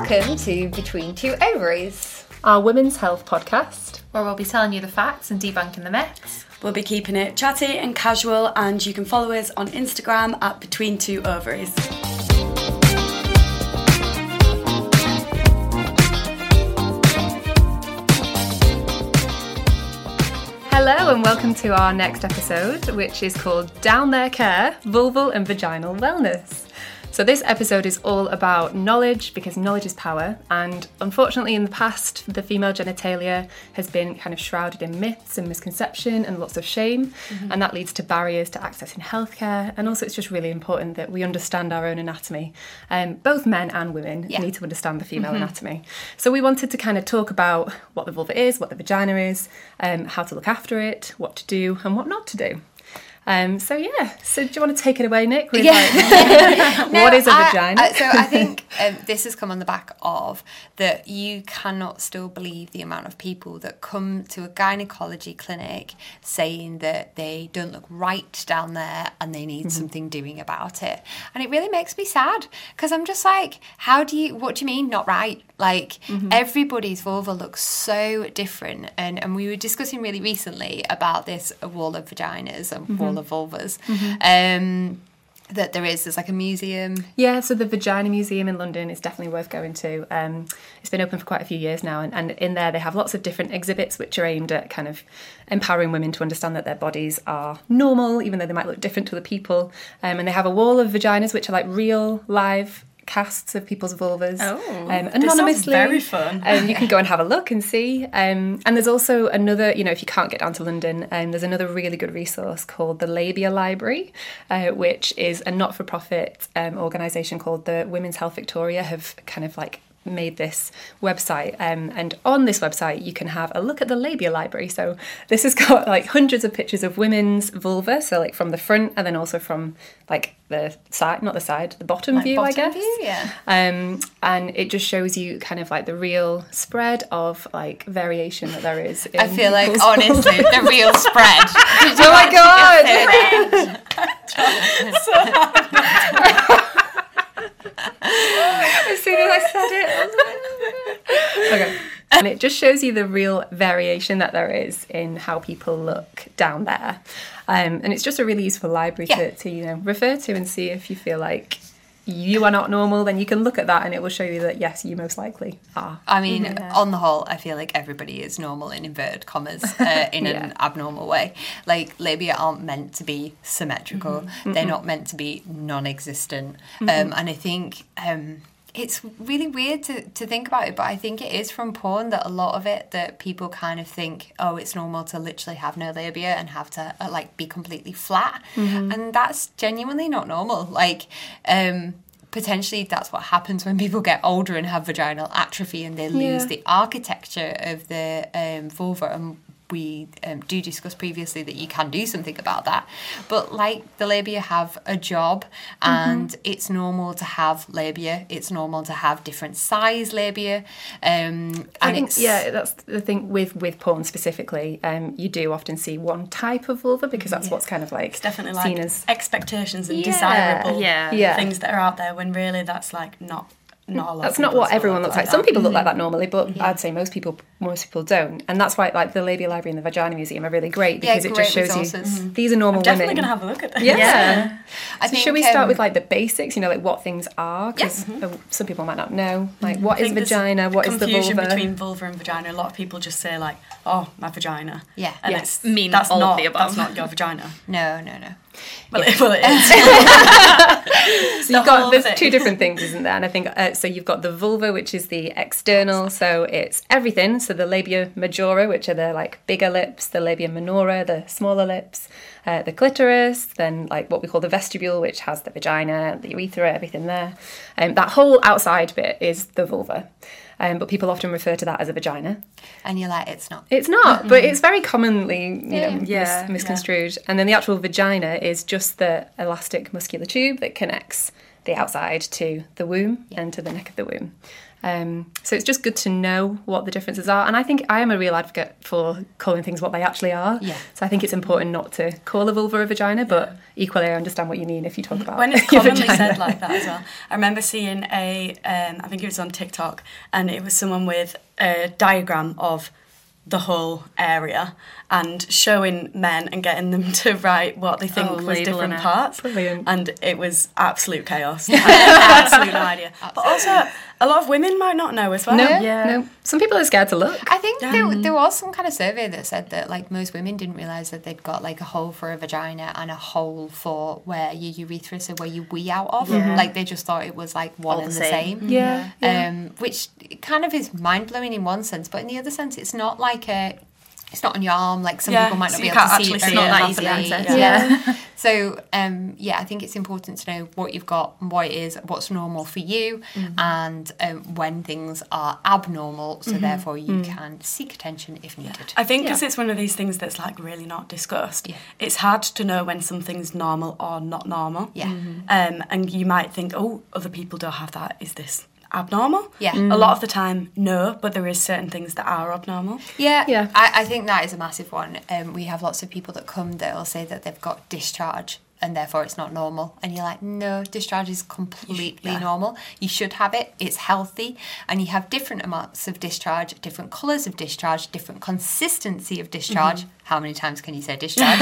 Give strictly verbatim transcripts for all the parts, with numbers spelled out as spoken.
Welcome to Between Two Ovaries, our women's health podcast, where we'll be telling you the facts and debunking the myths. We'll be keeping it chatty and casual, and you can follow us on Instagram at Between Two Ovaries. Hello and welcome to our next episode, which is called Down There Care, Vulval and Vaginal Wellness. So this episode is all about knowledge, because knowledge is power, and unfortunately in the past the female genitalia has been kind of shrouded in myths and misconception and lots of shame, mm-hmm. and that leads to barriers to accessing healthcare, and also it's just really important that we understand our own anatomy. Um, both men and women yeah. need to understand the female mm-hmm. anatomy. So we wanted to kind of talk about what the vulva is, what the vagina is, um, how to look after it, what to do and what not to do. Um, so yeah, so do you want to take it away, Nick? With, yeah. Like, no, what is a I, vagina? I, so I think um, this has come on the back of that you cannot still believe the amount of people that come to a gynecology clinic saying that they don't look right down there and they need mm-hmm. something doing about it. And it really makes me sad, because I'm just like, how do you, what do you mean not right? Like mm-hmm. everybody's vulva looks so different. And, and we were discussing really recently about this wall of vaginas and mm-hmm. wall of vulvas. Mm-hmm. Um, that there is, there's like a museum. Yeah, so the Vagina Museum in London is definitely worth going to. Um, it's been open for quite a few years now, and, and in there they have lots of different exhibits which are aimed at kind of empowering women to understand that their bodies are normal, even though they might look different to other people. Um, and they have a wall of vaginas which are like real, live casts of people's vulvas, oh, um, anonymously. This sounds very fun. Um, you can go and have a look and see. Um, and there's also another, you know, if you can't get down to London, um, there's another really good resource called the Labia Library, uh, which is a not-for-profit um, organisation called the Women's Health Victoria, have kind of like made this website, um, and on this website you can have a look at the labia library. So this has got like hundreds of pictures of women's vulva, so like from the front and then also from like the side, not the side, the bottom like view, bottom I guess. View, yeah. Um, and it just shows you kind of like the real spread of like variation that there is. In I feel like vulva. honestly, the real spread. Oh my god! As soon as I said it, I was like, okay. And it just shows you the real variation that there is in how people look down there. Um, and it's just a really useful library yeah. to, to, you know, refer to and see if you feel like you are not normal, then you can look at that and it will show you that, yes, you most likely are. I mean, yeah. on the whole, I feel like everybody is normal in inverted commas uh, in yeah. an abnormal way. Like, labia aren't meant to be symmetrical. Mm-hmm. They're mm-hmm. not meant to be non-existent. Mm-hmm. Um, and I think... Um, it's really weird to, to think about it, but I think it is from porn that a lot of it that people kind of think, oh, it's normal to literally have no labia and have to uh, like be completely flat. Mm-hmm. And that's genuinely not normal. Like, um, potentially that's what happens when people get older and have vaginal atrophy and they lose yeah. the architecture of the um, vulva. And we um, do discuss previously that you can do something about that, but like the labia have a job, and mm-hmm. it's normal to have labia, it's normal to have different size labia, um, I and think, it's yeah that's the thing with with porn specifically. Um, you do often see one type of vulva because that's yeah. what's kind of like it's definitely seen like as expectations and yeah. desirable yeah. Yeah. things that are out there, when really that's like not Not a lot that's not what everyone look looks like. like Some people mm-hmm. look like that normally, but yeah. I'd say most people most people don't. And that's why like the Labia Library and the Vagina Museum are really great, because yeah, it great just shows resources. you these are normal I'm definitely women. going to have a look at them. Yeah. yeah. I so think, should we start um, with like the basics, you know, like what things are? Because yes. mm-hmm. some people might not know. Like, what I is think vagina? What is the vulva? Confusion between vulva and vagina. A lot of people just say like, oh, my vagina. Yeah. And Yes. it's, mean that's all not, of the above. That's not your vagina. No, no, no. Well, it, well, it is. So you've got, there's two different things, isn't there? And I think, uh, so you've got the vulva, which is the external, so it's everything. So the labia majora, which are the like bigger lips, the labia minora, the smaller lips, uh, the clitoris, then like what we call the vestibule, which has the vagina, the urethra, everything there. Um, that whole outside bit is the vulva. Um, but people often refer to that as a vagina. And you're like, it's not. It's not, mm-hmm. but it's very commonly, you yeah. know, yeah, mis- misconstrued. Yeah. And then the actual vagina is just the elastic muscular tube that connects the outside to the womb yeah. and to the neck of the womb. Um, so it's just good to know what the differences are. And I think I am a real advocate for calling things what they actually are. Yeah. So I think it's important not to call a vulva a vagina, but equally I understand what you mean if you talk about when it's your commonly vagina. said like that as well. I remember seeing a, um, I think it was on TikTok, and it was someone with a diagram of the whole area and showing men and getting them to write what they think Oh, was labeling different it. parts. Brilliant. And it was absolute chaos. I had absolutely no idea. But also, a lot of women might not know as well. No, Yeah. no. Some people are scared to look. I think there, there was some kind of survey that said that like most women didn't realise that they'd got like a hole for a vagina and a hole for where your urethra, so where you wee out of. Yeah. Like they just thought it was like one All and the the same. same. Yeah, yeah. Um, which kind of is mind blowing in one sense, but in the other sense, it's not like a. It's not on your arm. Like some Yeah, people might so not you be able can't to see actually it. see very it not easily. easily accessed. Yeah. Yeah. So um, yeah, I think it's important to know what you've got, what it is, what's normal for you, and um, when things are abnormal. So therefore, you can seek attention if needed. I think because Yeah. it's one of these things that's like really not discussed. Yeah. It's hard to know when something's normal or not normal. Yeah. Um, and you might think, oh, other people don't have that. Is this abnormal? Yeah. A lot of the time, no, but there is certain things that are abnormal. Yeah, Yeah. I, I think that is a massive one. Um, we have lots of people that come that will say that they've got discharge and therefore it's not normal. And you're like, no, discharge is completely yeah. normal. You should have it. It's healthy. And you have different amounts of discharge, different colours of discharge, different consistency of discharge. Mm-hmm. How many times can you say discharge?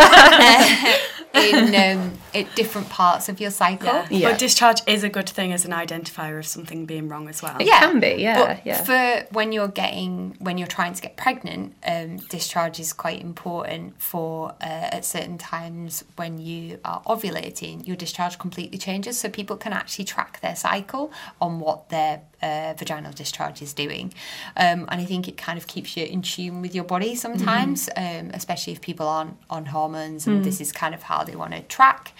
uh, in um, at different parts of your cycle. Yeah. Yeah. But discharge is a good thing as an identifier of something being wrong as well. It Yeah. can be, yeah, But yeah. for when you're getting, when you're trying to get pregnant, um, discharge is quite important for uh, at certain times when you are ovulating, your discharge completely changes. So people can actually track their cycle on what their uh, vaginal discharge is doing. Um, and I think it kind of keeps you in tune with your body sometimes, um, especially if people aren't on hormones and this is kind of how they want to track.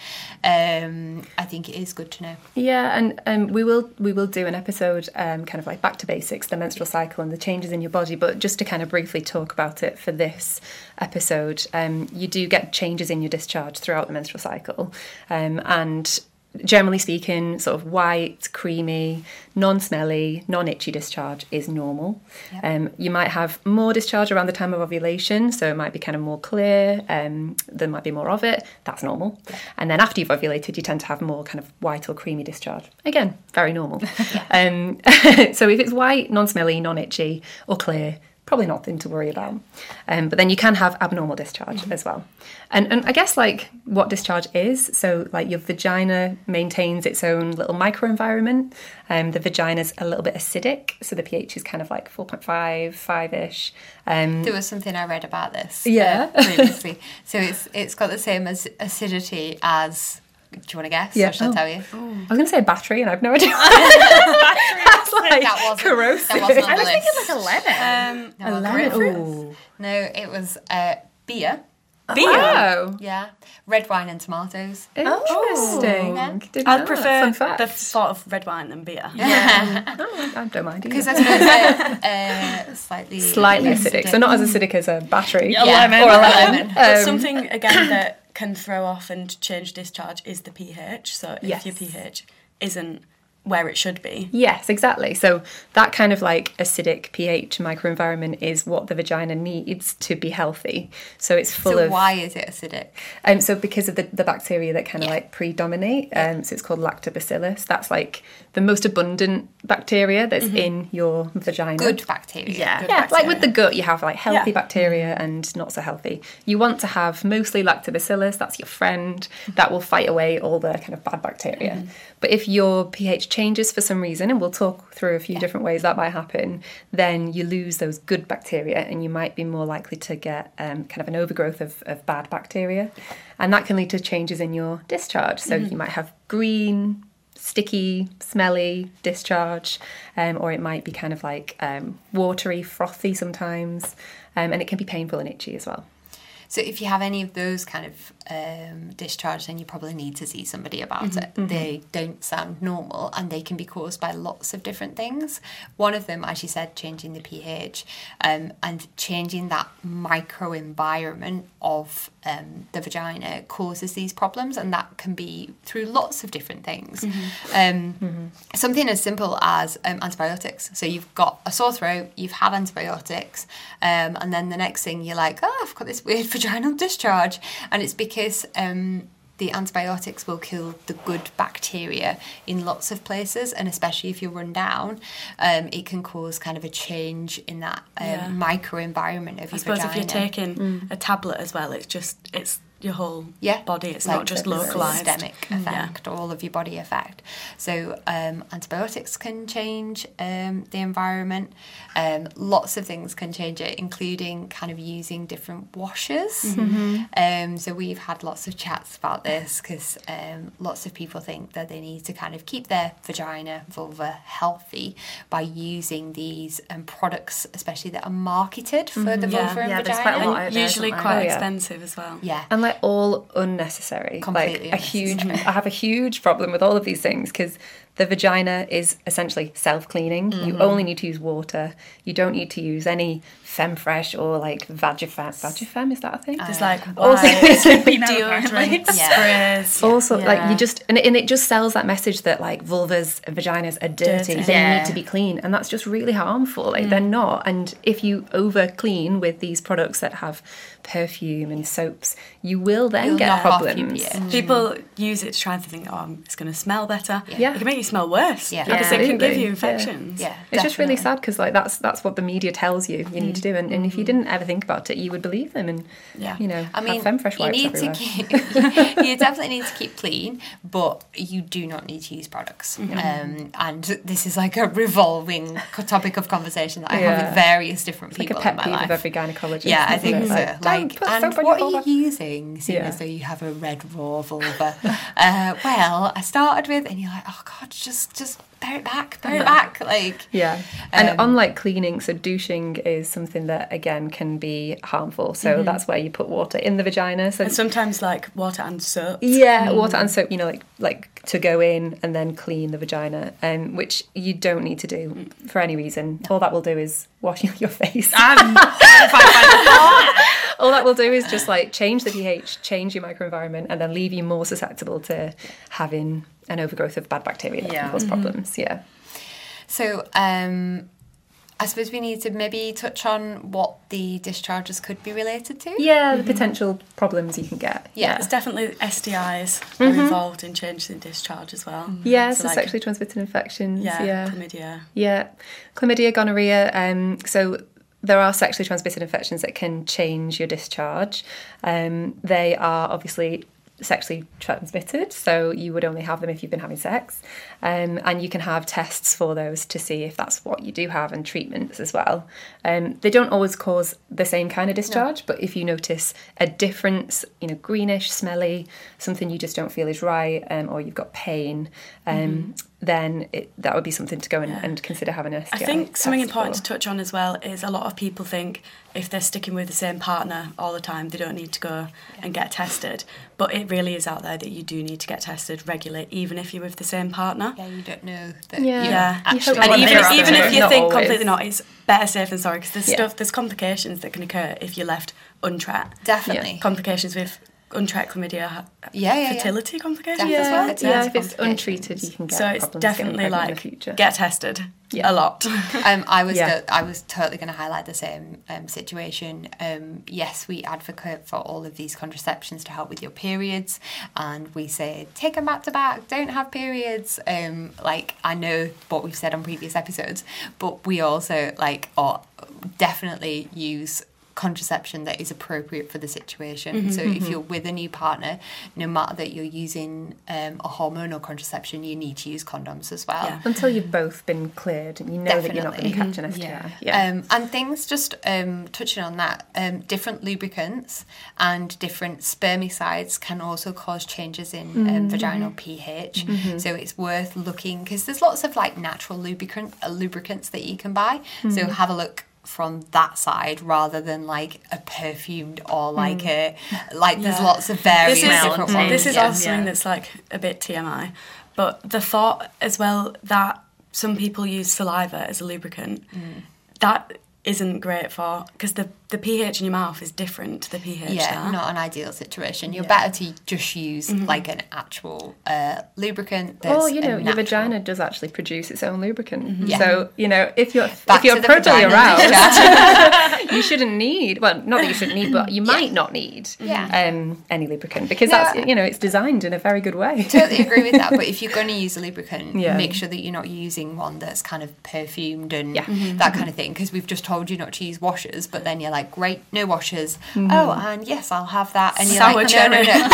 Um, I think it is good to know. Yeah, and um, we will we will do an episode um, kind of like back to basics, the menstrual cycle and the changes in your body. But just to kind of briefly talk about it for this episode, um, you do get changes in your discharge throughout the menstrual cycle, um, and generally speaking, sort of white, creamy, non-smelly, non-itchy discharge is normal. Yep. Um, you might have more discharge around the time of ovulation, so it might be kind of more clear, um, there might be more of it, that's normal. And then after you've ovulated, you tend to have more kind of white or creamy discharge. Again, very normal. um, so if it's white, non-smelly, non-itchy or clear, probably nothing to worry about. Um, but then you can have abnormal discharge mm-hmm. as well. And and I guess like what discharge is, so like your vagina maintains its own little microenvironment. Um, the vagina's a little bit acidic, so the pH is kind of like four point five, five-ish. Um, There was something I read about this Yeah. uh, previously. So it's it's got the same as acidity as, do you want to guess? Yeah. Or shall Oh. I tell you? I was going to say a battery, and I have no idea. That's like That wasn't, corrosive. that wasn't on I the was thinking list. like a lemon. Um, No, A well, lemon. grapefruit. Ooh. No, it was uh, beer. beer. Wow. Yeah. Red wine and tomatoes. Interesting. Yeah. Didn't know I'd that. prefer Fun fact. the thought of red wine than beer. Oh, I don't mind Because either. I suppose uh, uh, slightly... Slightly acidic, so not as acidic as a battery Yeah, Yeah. lemon. or a lemon. Lemon. But Um, something, again, that can throw off and change discharge is the pH. So if Yes. your pH isn't where it should be. Yes, exactly. So that kind of like acidic pH microenvironment is what the vagina needs to be healthy. So it's full So of why is it acidic? Um, so because of the, the bacteria that kind of Yeah. like predominate, um, so it's called lactobacillus. That's like the most abundant bacteria that's in your vagina. Good bacteria. Yeah. Good Yeah, like with bacteria. the gut, you have like healthy Yeah. bacteria and not so healthy. You want to have mostly lactobacillus, that's your friend, that will fight away all the kind of bad bacteria. But if your pH changes for some reason, and we'll talk through a few different ways that might happen, then you lose those good bacteria and you might be more likely to get um, kind of an overgrowth of, of bad bacteria. And that can lead to changes in your discharge. So you might have green, sticky, smelly discharge, um, or it might be kind of like um, watery, frothy sometimes, um, and it can be painful and itchy as well. So if you have any of those kind of um, discharge, then you probably need to see somebody about it. They don't sound normal and they can be caused by lots of different things. One of them, as you said, changing the pH um, and changing that microenvironment of um, the vagina causes these problems, and that can be through lots of different things. Mm-hmm. Um, Mm-hmm. Something as simple as um, antibiotics. So you've got a sore throat, you've had antibiotics, um, and then the next thing you're like, oh, I've got this weird vaginal discharge, and it's because um, the antibiotics will kill the good bacteria in lots of places, and especially if you're run down, um, it can cause kind of a change in that um, Yeah. microenvironment of I your suppose vagina. if you're taking a tablet as well, it's just it's your whole Yeah. body. It's Like not just the localized. systemic effect, all of your body effect. So um, antibiotics can change um, the environment. Um, lots of things can change it, including kind of using different washers. Um, so we've had lots of chats about this because um, lots of people think that they need to kind of keep their vagina, vulva healthy by using these um, products, especially that are marketed for the Yeah. vulva and Yeah, there's vagina. quite a lot out there, Usually isn't there? quite Oh, yeah. expensive as well. Yeah. And like all unnecessary. Completely like a huge I have a huge problem with all of these things because the vagina is essentially self-cleaning. You only need to use water. You don't need to use any Femfresh or like Vagifem. Vagifem, is that a thing? There's like Also- wipes, Peanut deodorant, Yeah. sprays. Also, like Yeah. you just and it, and it just sells that message that like vulvas and vaginas are dirty. Dirty. They Yeah. need to be clean, and that's just really harmful. Like they're not. And if you over clean with these products that have perfume and soaps, you will then You'll get knock off your problems. pH. People use it to try and think, oh, it's going to smell better. Yeah. It can make you smell worse. Yeah. Because it can give Absolutely. you infections. Yeah. It's just really definitely. sad because like that's that's what the media tells you you need to do, and, and if you didn't ever think about it, you would believe them, and Yeah. you know, I mean, have Femfresh you wipes need everywhere. to keep. You definitely need to keep clean, but you do not need to use products. Um, and this is like a revolving co- topic of conversation that I have Yeah. with various different It's like people a pet in my peeve life. of every gynecologist. Yeah, I isn't think it? so. Like, Like, don't put and soap on what your are you vulva. using? Seeing Yeah. as though you have a red raw vulva. uh, well, I started with, and you're like, oh god, just just bear it back, bear it back. Like, Yeah, and Um, unlike cleaning, so douching is something that again can be harmful. So that's where you put water in the vagina. So And sometimes like water and soap. yeah, water and soap. You know, like like to go in and then clean the vagina, um, which you don't need to do for any reason. All that will do is wash your face. I'm horrified by the All that will do is just like change the pH, change your microenvironment, and then leave you more susceptible to having an overgrowth of bad bacteria that Yeah. can cause problems. Yeah. so um, I suppose we need to maybe touch on what the discharges could be related to. Yeah, the potential problems you can get. Yeah. It's definitely S T Is are involved in changing discharge as well. Yeah, So, so like, sexually transmitted infections. Yeah, Yeah. chlamydia. Yeah. Chlamydia, gonorrhea. Um, so there are sexually transmitted infections that can change your discharge. Um, they are obviously sexually transmitted, so you would only have them if you've been having sex. Um, and you can have tests for those to see if that's what you do have, and treatments as well. Um, they don't always cause the same kind of discharge, but if you notice a difference, you know, greenish, smelly, something you just don't feel is right, um, or you've got pain, um, then it, that would be something to go and, Yeah. and consider having a S I T I think something test important for. to touch on as well is a lot of people think if they're sticking with the same partner all the time, they don't need to go and get tested. But it really is out there that you do need to get tested regularly, even if you're with the same partner. Yeah, you don't know that. Yeah. you're Yeah. You actually hope And Well, even, there are even if you not think always. completely not, it's better safe than sorry because there's Yeah. stuff, there's complications that can occur if you're left untracked. Definitely. Complications with untracked chlamydia, Yeah, yeah, yeah. fertility complications Definitely. as well. Yeah, Fertility yeah, if it's complications. untreated, you can get So it's problems getting definitely pregnant in the like future. get tested Yeah. a lot. Um, I was Yeah. the, I was totally going to highlight the same um, situation. Um, yes, we advocate for all of these contraceptions to help with your periods, and we say take them back to back, don't have periods. Um, like I know what we've said on previous episodes, but we also like or definitely use contraception that is appropriate for the situation. So if you're with a new partner, no matter that you're using um, a hormonal contraception, you need to use condoms as well. Yeah. Until you've both been cleared and you know that you're not going to Definitely. catch an S T I. Yeah. Yeah. Um, and things just um, touching on that, um, different lubricants and different spermicides can also cause changes in um, vaginal pH. So it's worth looking because there's lots of like natural lubricant uh, lubricants that you can buy. So have a look from that side rather than like a perfumed or like a like there's Yeah. lots of various This is- different Mm. ones. This is yeah. also something that's like a bit T M I, but the thought as well that some people use saliva as a lubricant, that isn't great for because the the pH in your mouth is different to the pH Yeah, there. not an ideal situation. You're Yeah. better to just use like an actual uh, lubricant. That's Or, you know, a your natural- vagina does actually produce its own lubricant. Yeah. So, you know, if you're Back if you're to the totally vagina aroused, you shouldn't need, well, not that you shouldn't need, but you might not need Yeah. um, any lubricant because No, that's, you know, it's designed in a very good way. Totally agree with that, but if you're going to use a lubricant, Yeah. make sure that you're not using one that's kind of perfumed and Yeah. Mm-hmm. that kind of thing, because we've just told you not to use washers, but then you're like, great, no washers. Mm-hmm. Oh, and yes, I'll have that. And you're Sour like, cherry. no, no, no.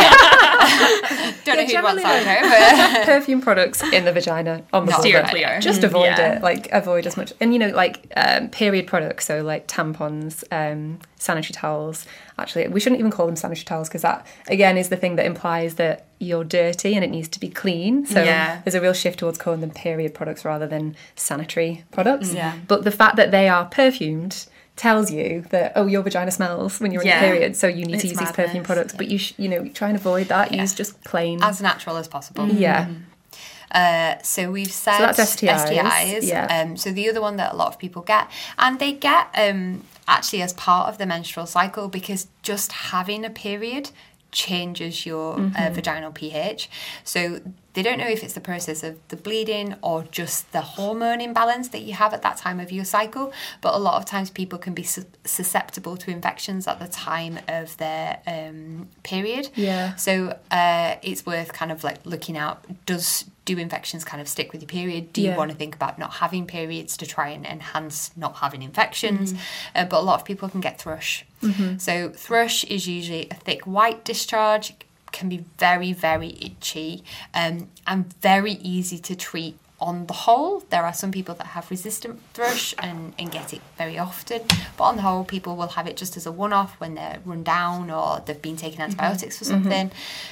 Yeah. Don't know Yeah, who'd want generally, sour like, cherry, but Perfume products in the vagina on the Not vulva. steer clear. Just avoid Yeah. it. Like avoid as much. And you know, like um, period products, so like tampons, um, sanitary towels. Actually, we shouldn't even call them sanitary towels because that again is the thing that implies that you're dirty and it needs to be clean. So Yeah. there's a real shift towards calling them period products rather than sanitary products. Yeah. But the fact that they are perfumed tells you that, oh, your vagina smells when you're in Yeah. your period, so you need to It's use these perfume madness. products. But you, sh- you know, try and avoid that. Yeah. Use just plain. as natural as possible. yeah. Uh, so we've said So that's S T Is, S T Is. yeah. Um, so the other one that a lot of people get, and they get um, actually as part of the menstrual cycle, because just having a period changes your Mm-hmm. uh, vaginal pH. So they don't know if it's the process of the bleeding or just the hormone imbalance that you have at that time of your cycle. But a lot of times people can be su- susceptible to infections at the time of their um, period. Yeah. So uh, it's worth kind of like looking out, does do infections kind of stick with your period? Do you Yeah. want to think about not having periods to try and enhance not having infections? Uh, but a lot of people can get thrush. So thrush is usually a thick white discharge, can be very, very itchy, um, and very easy to treat on the whole. There are some people that have resistant thrush and, and get it very often, but on the whole people will have it just as a one-off when they're run down or they've been taking antibiotics for something.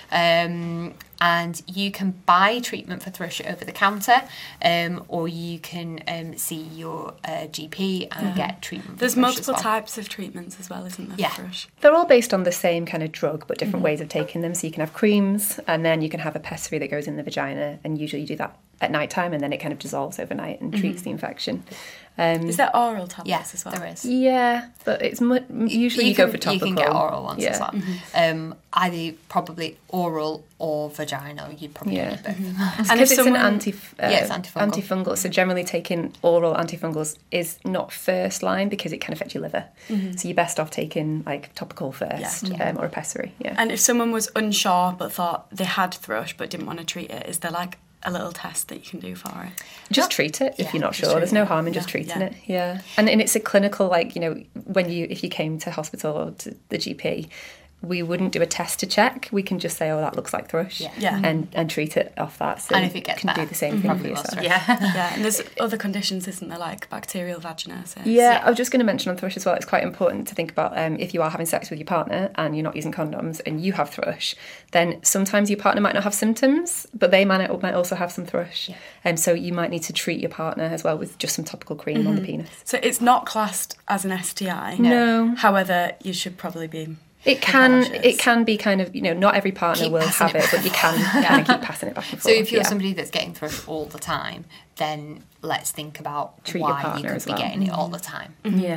Um, and you can buy treatment for thrush over the counter, um, or you can um, see your uh, G P and get treatment for There's thrush multiple as well. types of treatments as well, isn't there? Yeah. For thrush? They're all based on the same kind of drug, but different ways of taking them. So you can have creams, and then you can have a pessary that goes in the vagina, and usually you do that at night time, and then it kind of dissolves overnight and treats the infection. Um, Is there oral tablets Yes, as well? there is. yeah, but it's mu- usually you, go can- for topical. You can get oral ones yeah. as well. Um, either probably oral or vaginal. You'd probably Yeah. get both. And Because if it's someone, an anti, uh, Yeah, it's antifungal. antifungal, so generally taking oral antifungals is not first line because it can affect your liver. So you're best off taking like topical first, Yeah. um, or a pessary. Yeah. and if someone was unsure but thought they had thrush but didn't want to treat it, is there like a little test that you can do for it? Just treat it if Yeah, you're not just sure. treat There's no it. harm in just Yeah, treating yeah. it. Yeah, and and it's a clinical, like, you know, when you if you came to hospital or to the G P, we wouldn't do a test to check. We can just say, oh, that looks like thrush, Yeah. Yeah. and and treat it off that. So And if it gets you can better, do the same thing for probably will yourself. thrush. Yeah. Yeah, and there's other conditions, isn't there, like bacterial vaginosis? Yeah, I was just going to mention on thrush as well, it's quite important to think about um, if you are having sex with your partner and you're not using condoms and you have thrush, then sometimes your partner might not have symptoms, but they might, might also have some thrush. Yeah. And so you might need to treat your partner as well with just some topical cream on the penis. So it's not classed as an S T I. No. However, you should probably be. It can cautious. it can be kind of, you know, not every partner Keep will passing have it it, but you can kind of keep passing it back and So forth. if you're yeah. somebody that's getting thrush all the time, then let's think about Treat your why you partner could as be well. getting it all the time. Yeah.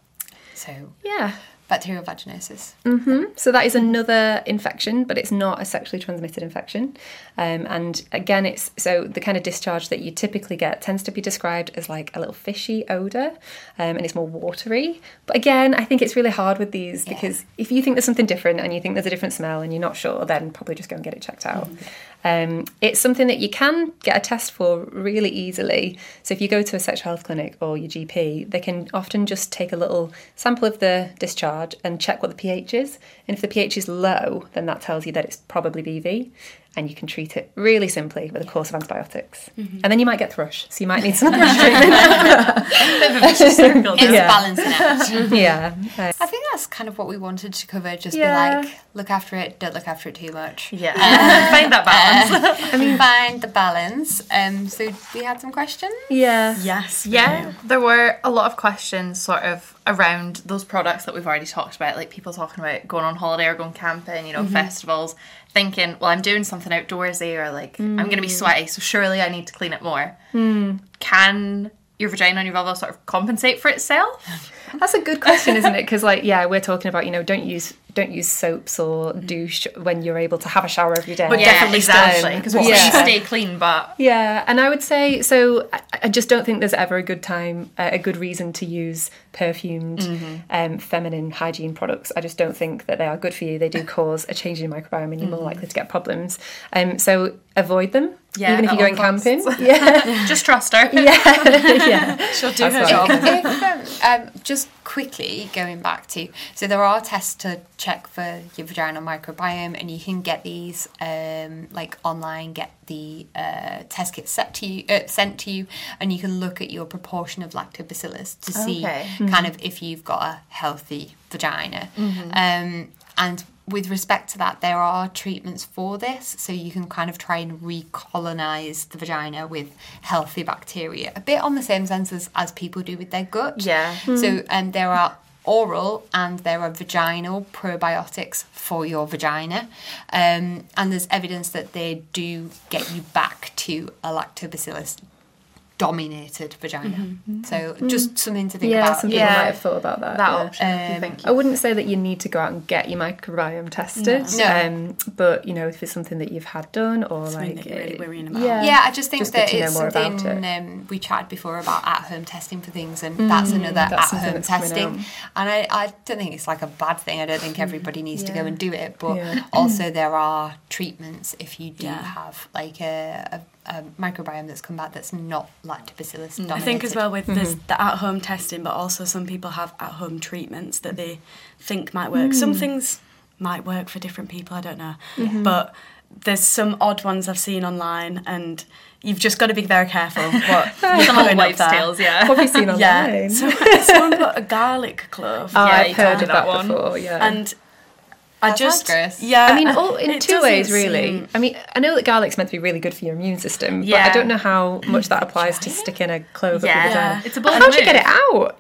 So Yeah. bacterial vaginosis. So that is another infection, but it's not a sexually transmitted infection. Um, and again, it's so the kind of discharge that you typically get tends to be described as like a little fishy odour, um, and it's more watery. But again, I think it's really hard with these Yeah. because if you think there's something different and you think there's a different smell and you're not sure, then probably just go and get it checked out. Um, it's something that you can get a test for really easily. So if you go to a sexual health clinic or your G P, they can often just take a little sample of the discharge and check what the pH is. And if the pH is low, then that tells you that it's probably B V. And you can treat it really simply with a course of antibiotics. And then you might get thrush, so you might need some thrush treatment. Bit of a vicious circle. It's doesn't Yeah. balancing act. yeah. Uh, I think that's kind of what we wanted to cover. Just Yeah. be like, look after it, don't look after it too much. it? Yeah. Find that balance. I mean, find the balance. Um, so we had some questions. yeah. Yes. we Yeah, do. there were a lot of questions sort of around those products that we've already talked about, like people talking about going on holiday or going camping, you know, festivals, thinking, well, I'm doing something outdoorsy or like I'm going to be sweaty, so surely I need to clean it more. Can your vagina and your vulva sort of compensate for itself? That's a good question, isn't it? Because, like, yeah, we're talking about, you know, don't use don't use soaps or douche when you're able to have a shower every day. But Yeah, definitely exactly, because we're Yeah. saying stay clean, but Yeah, and I would say, so I- I just don't think there's ever a good time, uh, a good reason to use perfumed um, feminine hygiene products. I just don't think that they are good for you. They do cause a change in your microbiome and you're more likely to get problems. Um, so avoid them, Yeah, even if at you're all going costs. camping. Yeah, just trust her. yeah. She'll do her That's job. right. If, um, um, just quickly going back to, so there are tests to check for your vaginal microbiome, and you can get these um, like online, get the uh, test kits set to you, uh, sent to you, and you can look at your proportion of lactobacillus to see Okay. kind of if you've got a healthy vagina. Um, and with respect to that, there are treatments for this, so you can kind of try and recolonize the vagina with healthy bacteria, a bit on the same sense as, as people do with their gut. Yeah. So um, there are oral and there are vaginal probiotics for your vagina, um, and there's evidence that they do get you back to a lactobacillus dominated vagina. So just something to think Yeah, about. some people Yeah. might have thought about that. That yeah. option. if you Um, think I wouldn't say that you need to go out and get your microbiome tested. No. Um, but, you know, if it's something that you've had done or Something like... that you're really uh, worrying about. Yeah. Yeah, I just think Just good that to know it's more about something it. um, we chatted before about at-home testing for things, and that's another that's something at-home that's coming testing. out. And I, I don't think it's like a bad thing. I don't think everybody needs to go Yeah. and do it, but Yeah. also there are treatments if you do Yeah. have like a, a, a microbiome that's come back that's not lactobacillus dominated. I think as well with this, the at-home testing, but also some people have at-home treatments that they think might work. Some things might work for different people, I don't know. But there's some odd ones I've seen online, and you've just got to be very careful what you're some old putting up wives' there. tales, yeah. What have you seen online? Yeah, so someone put a garlic clove, Oh, Yeah, I've you heard told of me that, that one. before, yeah. and I That just, sounds gross. yeah. I mean, all, in it two doesn't ways, really. seem- I mean, I know that garlic's meant to be really good for your immune system, but Yeah. I don't know how much that applies to sticking a clove up your Yeah. vagina. It's a bold How'd you get move. it out?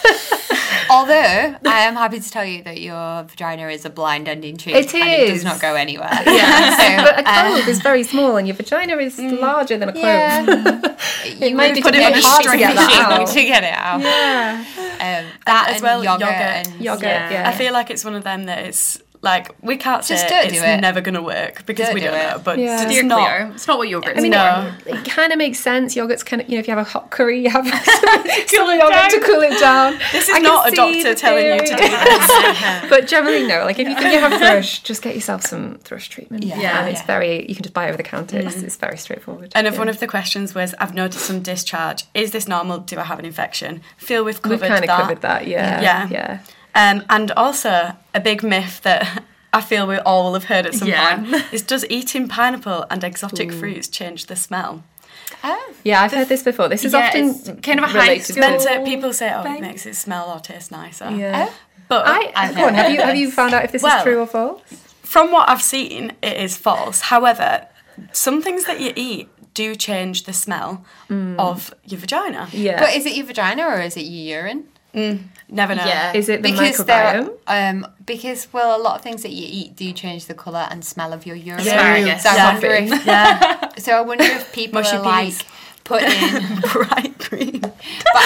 Although I am happy to tell you that your vagina is a blind ending tube, It and it does is. not go anywhere. Yeah, So, but a uh, clove is very small, and your vagina is larger than a clove. yeah, It might be put to it be in a hard to string get that machine out. to get it out. Yeah, Um, that as and well, yogurt, yogurt. and yogurt. Yeah. Yeah, I feel like it's one of them that it's like we can't say Just don't it's do it. never going to work because Don't we do don't it. know. But Yeah. it's Steer not. clear. It's not what yogurt's I mean, No. it, it kind of makes sense. Yogurt's kind of, you know, if you have a hot curry, you have some yogurt to cool it down. This is I can not a see doctor the telling you to theory. do this. But generally, no. Like, if you think you have thrush, just get yourself some thrush treatment. Yeah. Yeah. And it's Yeah. very, you can just buy it over the counter. It's, it's very straightforward. And if Yeah. one of the questions was, I've noticed some discharge. Is this normal? Do I have an infection? Feel we've covered We've kind of that. covered that, yeah. Yeah. Yeah. Um, and also a big myth that I feel we all will have heard at some Yeah. point is, does eating pineapple and exotic fruits change the smell? Oh. Yeah, I've heard this before. This is Yeah, often it's kind of a high related school- to- Meant to, people say, oh, it makes it smell or taste nicer. Yeah. But I, I've go on, have heard you have you this. found out if this Well, is true or false? from what I've seen, it is false. However, some things that you eat do change the smell of your vagina. Yeah. But is it your vagina or is it your urine? Never know. Yeah. Is it the Because microbiome? there, um, because well, a lot of things that you eat do change the colour and smell of your urine. Asparagus. So I Yeah. wonder if, Yeah. so I wonder if people Mushy are like peas. putting. Bright green. But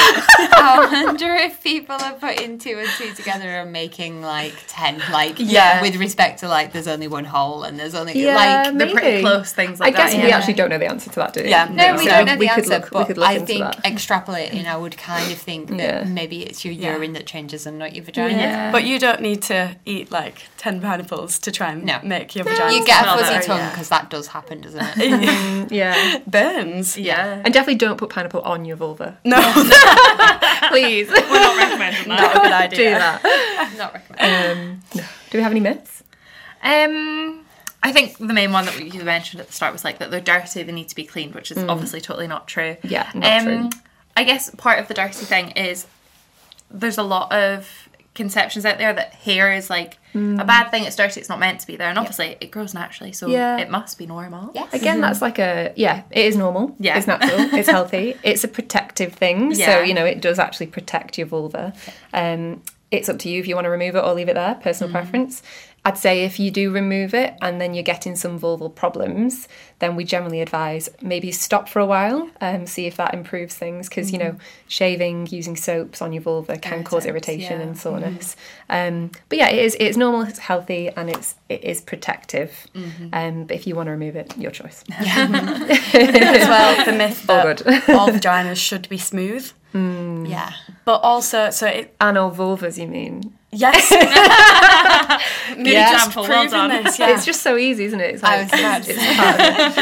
I wonder if people are putting two and two together and making like ten, like Yeah. with respect to like there's only one hole and there's only Yeah, like They're pretty maybe. close, things I like guess that. we yeah. actually don't know the answer to that, do we? Yeah. no, we So don't know the we could answer, look- we but could look I into think that. extrapolating, I would kind of think that Yeah. maybe it's your Yeah. urine that changes and not your vagina. Yeah. But you don't need to eat like ten pineapples to try and No. make your vagina You get a smell fuzzy better. tongue because that does happen, doesn't it? Yeah. Burns. Yeah. And definitely don't put pineapple on your vulva. No, Please. We're not recommending that. not a good idea. Do that. Not recommended. Um, no. Do we have any myths? Um, I think the main one that you mentioned at the start was like that they're dirty, they need to be cleaned, which is obviously totally not true. Yeah, not true. I guess part of the dirty thing is there's a lot of conceptions out there that hair is like a bad thing, it's dirty, it's not meant to be there, and obviously it grows naturally, so Yeah. it must be normal. Yes. Again, that's like a, yeah, it is normal. Yeah. It's natural. It's healthy. It's a protective thing. So, Yeah. you know, it does actually protect your vulva. Um, it's up to you if you want to remove it or leave it there, personal preference. I'd say if you do remove it and then you're getting some vulval problems, then we generally advise maybe stop for a while and um, see if that improves things, because, mm-hmm. you know, shaving, using soaps on your vulva can Irritants, cause irritation yeah. and soreness. Mm-hmm. Um, but yeah, it is it's normal, it's healthy, and it's it is protective. Mm-hmm. Um, but if you want to remove it, your choice. Yeah. As well, the myth that all, good. all vaginas should be smooth. Mm. Yeah. But also, so it... And all vulvas, you mean? Yes. Good yeah. example, well done. This, yeah. It's just so easy, isn't it? It's like, I was about to it's hard.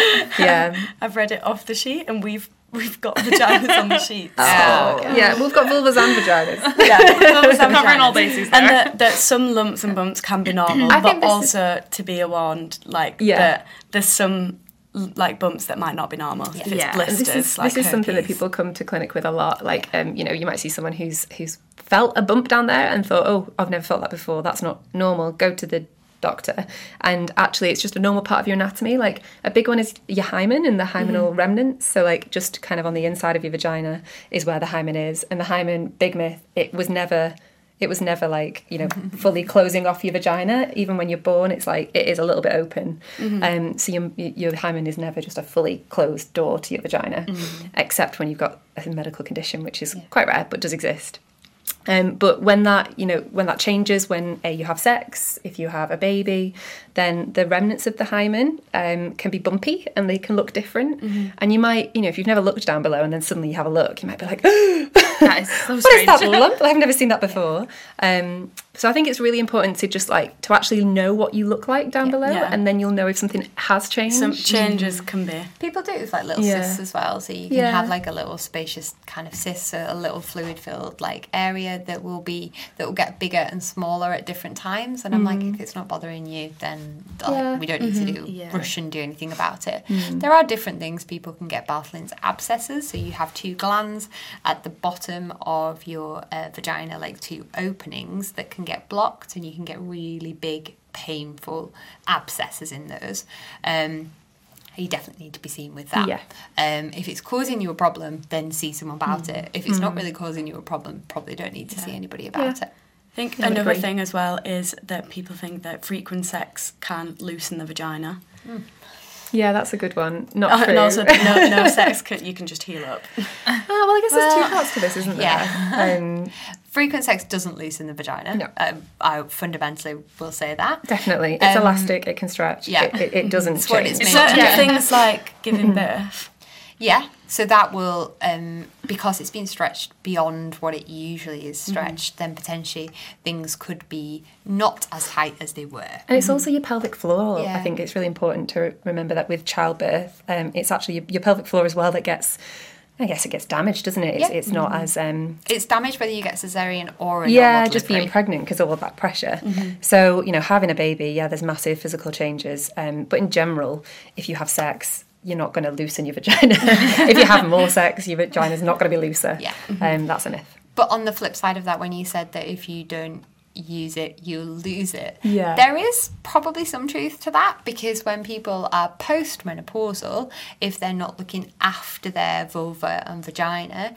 Yeah. I've read it off the sheet, and we've we've got vaginas on the sheet. Oh, oh okay. Yeah, we've got vulvas and vaginas. Yeah, vulvas and covering vaginas. all bases there. And that, that some lumps and bumps can be normal, I but think this also is... to be warned, like yeah. that there's some like bumps that might not be normal. If it's yeah. blisters, this is, like this is something that herpes. people come to clinic with a lot. Like, um, you know, you might see someone who's who's felt a bump down there and thought, oh, I've never felt that before. That's not normal. Go to the doctor. And actually, it's just a normal part of your anatomy. Like, a big one is your hymen and the hymenal mm-hmm. remnants. So, like, just kind of on the inside of your vagina is where the hymen is. And the hymen, big myth, it was never... It was never like, you know, fully closing off your vagina. Even when you're born, it's like, it is a little bit open. Mm-hmm. Um, so your, your hymen is never just a fully closed door to your vagina, mm-hmm. except when you've got a medical condition, which is yeah. quite rare, but does exist. Um, but when that, you know, when that changes, when uh, you have sex, if you have a baby, then the remnants of the hymen um, can be bumpy and they can look different. Mm-hmm. And you might, you know, if you've never looked down below and then suddenly you have a look, you might be like, that is so what strange. is that lump? I've never seen that before. Um, so I think it's really important to just like, to actually know what you look like down yeah. below, yeah. and then you'll know if something has changed. Some changes can be. People do it with like little Yeah. cysts as well, so you can Yeah. have like a little spacious kind of cyst, so a little fluid filled like area that will be, that will get bigger and smaller at different times. And I'm like, if it's not bothering you, then like, Yeah. we don't need Mhm. to do Yeah. rush and do anything about it. There are different things. People can get Bartholin's abscesses, so you have two glands at the bottom of your uh, vagina, like two openings that can get blocked, and you can get really big, painful abscesses in those. Um, you definitely need to be seen with that. Yeah. Um, if it's causing you a problem, then see someone about mm. it. If it's Mm. not really causing you a problem, probably don't need to Yeah. see anybody about Yeah. it. I think I would another agree. thing as well is that people think that frequent sex can loosen the vagina. Mm. Yeah, that's a good one. Not Uh, true. and also that no, no sex, can, you can just heal up. Oh, well, I guess there's Well, two parts to this, isn't there? yeah. Um, Frequent sex doesn't loosen the vagina. No. Um, I fundamentally will say that. definitely. It's Um, elastic, it can stretch. yeah. It, it, it doesn't It's what change. it's made Certain Yeah. things like giving birth. Yeah, so that will, um, because it's been stretched beyond what it usually is stretched, mm. then potentially things could be not as tight as they were. And it's also your pelvic floor. Yeah. I think it's really important to remember that with childbirth, um, it's actually your, your pelvic floor as well that gets, I guess it gets damaged, doesn't it? It's, Yeah. it's not as... Um, It's damaged whether you get cesarean or a yeah, normal just being delivery. pregnant because of all that pressure. Mm-hmm. So, you know, having a baby, yeah, there's massive physical changes. Um, but in general, if you have sex, you're not going to loosen your vagina. If you have more sex, your vagina's not going to be looser. Yeah. Um, that's a myth. But on the flip side of that, when you said that if you don't use it, you'll lose it, Yeah. there is probably some truth to that, because when people are post-menopausal, if they're not looking after their vulva and vagina,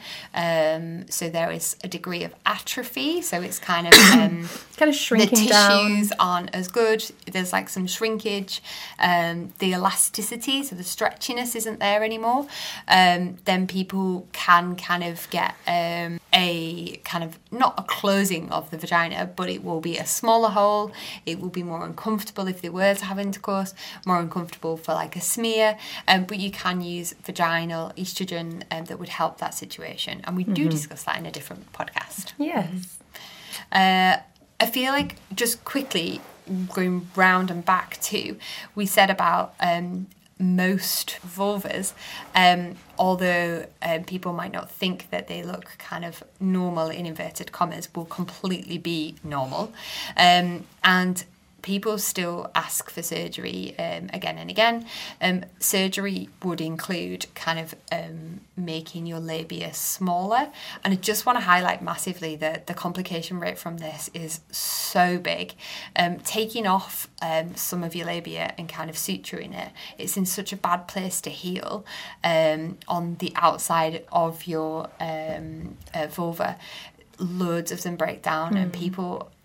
um, so there is a degree of atrophy, so it's kind of... Um, Kind of the shrinking tissues down. aren't as good. There's like some shrinkage. Um, the elasticity, so the stretchiness isn't there anymore. Um, then people can kind of get um, a kind of, not a closing of the vagina, but it will be a smaller hole. It will be more uncomfortable if they were to have intercourse, more uncomfortable for like a smear. Um, but you can use vaginal estrogen um, that would help that situation. And we do Mm-hmm. discuss that in a different podcast. Yes. Uh, I feel like just quickly going round and back to, we said about um, most vulvas, um, although um, people might not think that they look kind of normal in inverted commas, will completely be normal. Um, and people still ask for surgery um, again and again. Um, surgery would include kind of um, making your labia smaller. And I just want to highlight massively that the complication rate from this is so big. Um, taking off um, some of your labia and kind of suturing it, it's in such a bad place to heal um, on the outside of your um, uh, vulva. Loads of them break down, mm. and people...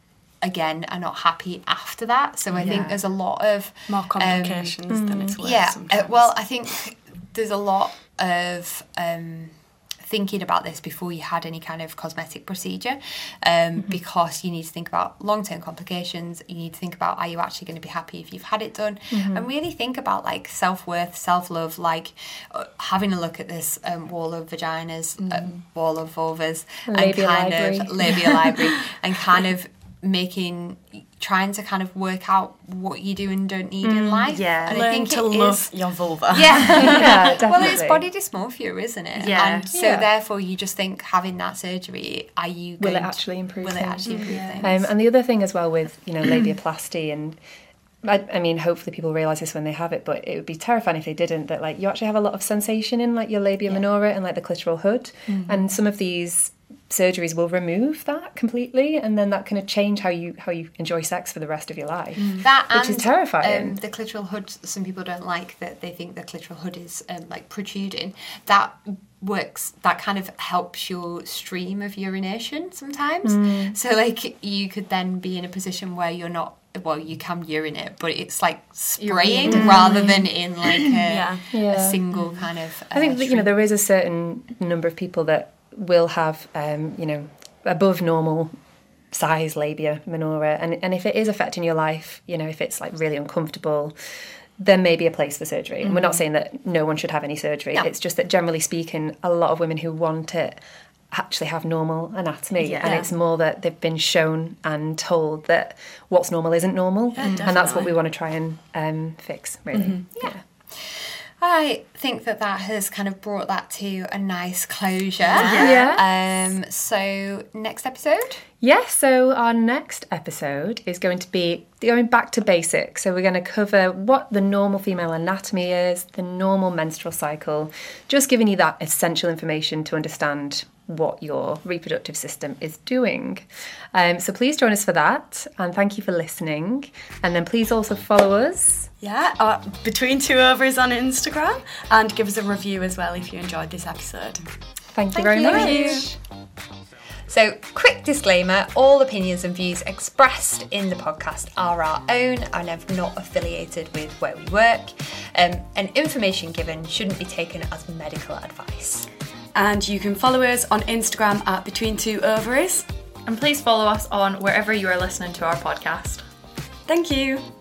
again are not happy after that. So I Yeah. think there's a lot of More complications um, than it's worth yeah. sometimes. Uh, well, I think there's a lot of um, thinking about this before you had any kind of cosmetic procedure, um, mm-hmm. because you need to think about long-term complications. You need to think about, are you actually going to be happy if you've had it done? Mm-hmm. And really think about like self-worth, self-love, like uh, having a look at this um, wall of vaginas, mm-hmm. uh, wall of vulvas, labia and kind library. of labia library, and kind of making, trying to kind of work out what you do and don't need mm, in life. Yeah. And Learn I think to it love is, your vulva. Yeah. Yeah, definitely. Well, it's body dysmorphia, isn't it? Yeah. And so Yeah. therefore you just think having that surgery, are you Will going it to- actually improve Will it things? actually improve Yeah. things? Um, and the other thing as well with, you know, labiaplasty, and I, I mean, hopefully people realise this when they have it, but it would be terrifying if they didn't, that like you actually have a lot of sensation in like your labia Yeah. minora and like the clitoral hood. Mm-hmm. And some of these surgeries will remove that completely, and then that kind of change how you how you enjoy sex for the rest of your life. That Which and, is terrifying. Um, the clitoral hood, some people don't like that. They think the clitoral hood is um, like protruding. That works, that kind of helps your stream of urination sometimes. Mm. So like you could then be in a position where you're not, well, you can urinate, but it's like spraying Mm. rather than in like a, Yeah. Yeah. a single kind of uh, I think that, you know, stream. there is a certain number of people that will have, um, you know, above normal size labia minora, and and if it is affecting your life, you know, if it's like really uncomfortable, there may be a place for surgery. And we're not saying that no one should have any surgery. No. It's just that generally speaking, a lot of women who want it actually have normal anatomy, Yeah. and it's more that they've been shown and told that what's normal isn't normal, Yeah, and that's what definitely. we want to try and um, fix, really. Yeah. I think that that has kind of brought that to a nice closure. Yeah. Um. So next episode. Yes, so our next episode is going to be going back to basics. So we're going to cover what the normal female anatomy is, the normal menstrual cycle, just giving you that essential information to understand what your reproductive system is doing. Um, so please join us for that, and thank you for listening. And then please also follow us. Yeah, uh, Between Two Ovaries on Instagram, and give us a review as well if you enjoyed this episode. Thank you Thank very you. much. So, quick disclaimer, all opinions and views expressed in the podcast are our own and are not affiliated with where we work, um, and information given shouldn't be taken as medical advice. And you can follow us on Instagram at Between Two Ovaries. And please follow us on wherever you are listening to our podcast. Thank you.